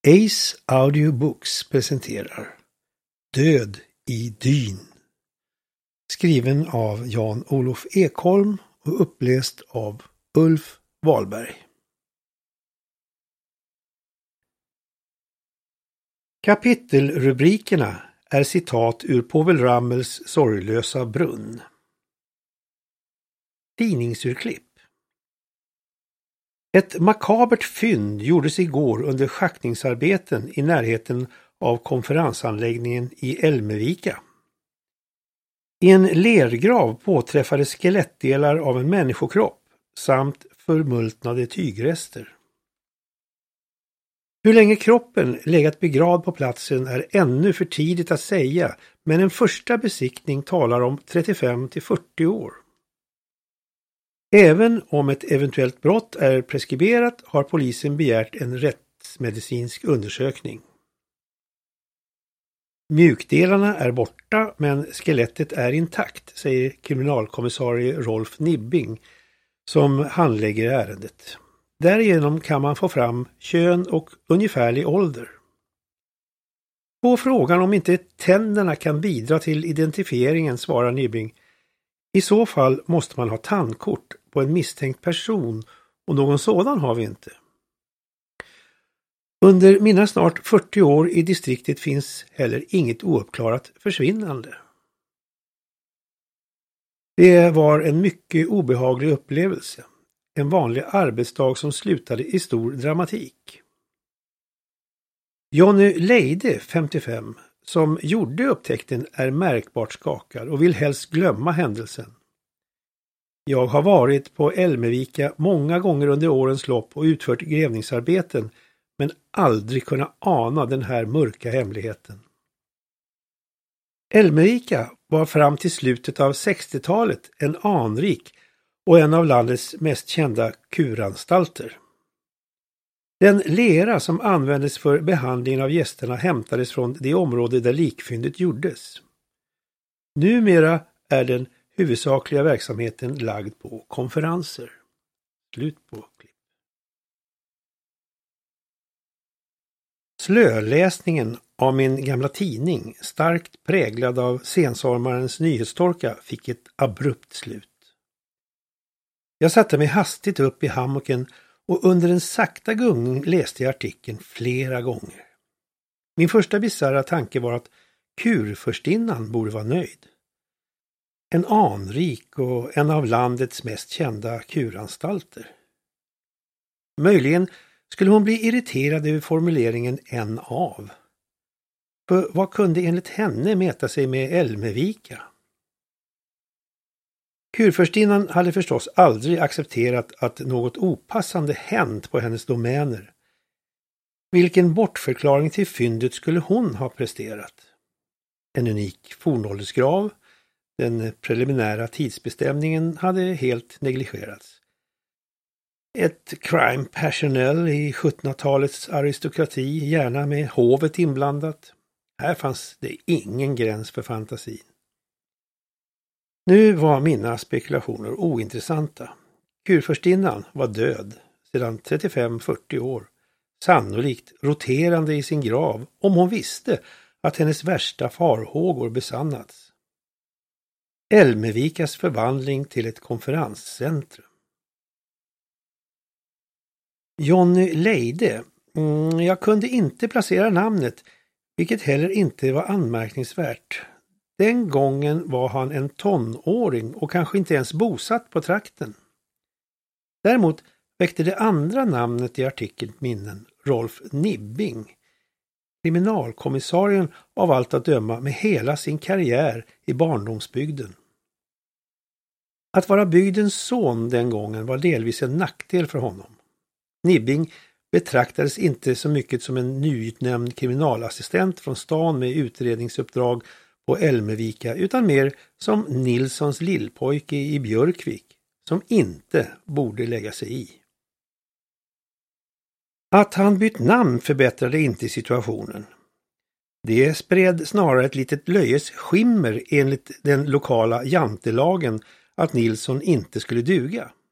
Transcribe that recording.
Ace Audiobooks presenterar Död i dyn. Skriven av Jan-Olof Ekholm och uppläst av Ulf Wahlberg. Kapitelrubrikerna är citat ur Povel Ramels Sorglösa brunn. Tidningsurklipp. Ett makabert fynd gjordes igår under schaktningsarbeten i närheten av konferensanläggningen i Älmevika. I en lergrav påträffades skelettdelar av en människokropp samt förmultnade tygrester. Hur länge kroppen legat begravd på platsen är ännu för tidigt att säga, men en första besiktning talar om 35 till 40 år. Även om ett eventuellt brott är preskriberat har polisen begärt en rättsmedicinsk undersökning. Mjukdelarna är borta men skelettet är intakt, säger kriminalkommissarie Rolf Nibbing som handlägger ärendet. Därigenom kan man få fram kön och ungefärlig ålder. På frågan om inte tänderna kan bidra till identifieringen svarar Nibbing: i så fall måste man ha tandkort på en misstänkt person och någon sådan har vi inte. Under mina snart 40 år i distriktet finns heller inget ouppklarat försvinnande. Det var en mycket obehaglig upplevelse. En vanlig arbetsdag som slutade i stor dramatik. Jonny Leide, 55, som gjorde upptäckten är märkbart skakad och vill helst glömma händelsen. Jag har varit på Älmevika många gånger under årens lopp och utfört grävningsarbeten men aldrig kunnat ana den här mörka hemligheten. Älmevika var fram till slutet av 60-talet en anrik och en av landets mest kända kuranstalter. Den lera som användes för behandlingen av gästerna hämtades från det område där likfyndet gjordes. Numera är den huvudsakliga verksamheten lagd på konferenser. Slut på klipp. Slöläsningen av min gamla tidning, starkt präglad av sensommarens nyhetstorka, fick ett abrupt slut. Jag satte mig hastigt upp i hammocken och under en sakta gungning läste jag artikeln flera gånger. Min första bizarra tanke var att kurfurstinnan borde vara nöjd. En anrik och en av landets mest kända kuranstalter. Möjligen skulle hon bli irriterad över formuleringen en av. För vad kunde enligt henne mäta sig med Älmevika? Kurfurstinnan hade förstås aldrig accepterat att något opassande hänt på hennes domäner. Vilken bortförklaring till fyndet skulle hon ha presterat? En unik fornåldersgrav, den preliminära tidsbestämningen hade helt negligerats. Ett crime passionnel i 1700-talets aristokrati, gärna med hovet inblandat. Här fanns det ingen gräns för fantasin. Nu var mina spekulationer ointressanta. Kurfurstinnan var död sedan 35-40 år, sannolikt roterande i sin grav om hon visste att hennes värsta farhågor besannats. Älmevikas förvandling till ett konferenscentrum. Jonny Leide. Jag kunde inte placera namnet, vilket heller inte var anmärkningsvärt. Den gången var han en tonåring och kanske inte ens bosatt på trakten. Däremot väckte det andra namnet i artikeln minnen, Rolf Nibbing. Kriminalkommissarien av allt att döma med hela sin karriär i barndomsbygden. Att vara bygdens son den gången var delvis en nackdel för honom. Nibbing betraktades inte så mycket som en nyutnämnd kriminalassistent från stan med utredningsuppdrag på Älmevika utan mer som Nilssons lillpojke i Björkvik som inte borde lägga sig i. Att han bytt namn förbättrade inte situationen. Det spred snarare ett litet löjes skimmer enligt den lokala jantelagen att Nilsson inte skulle duga.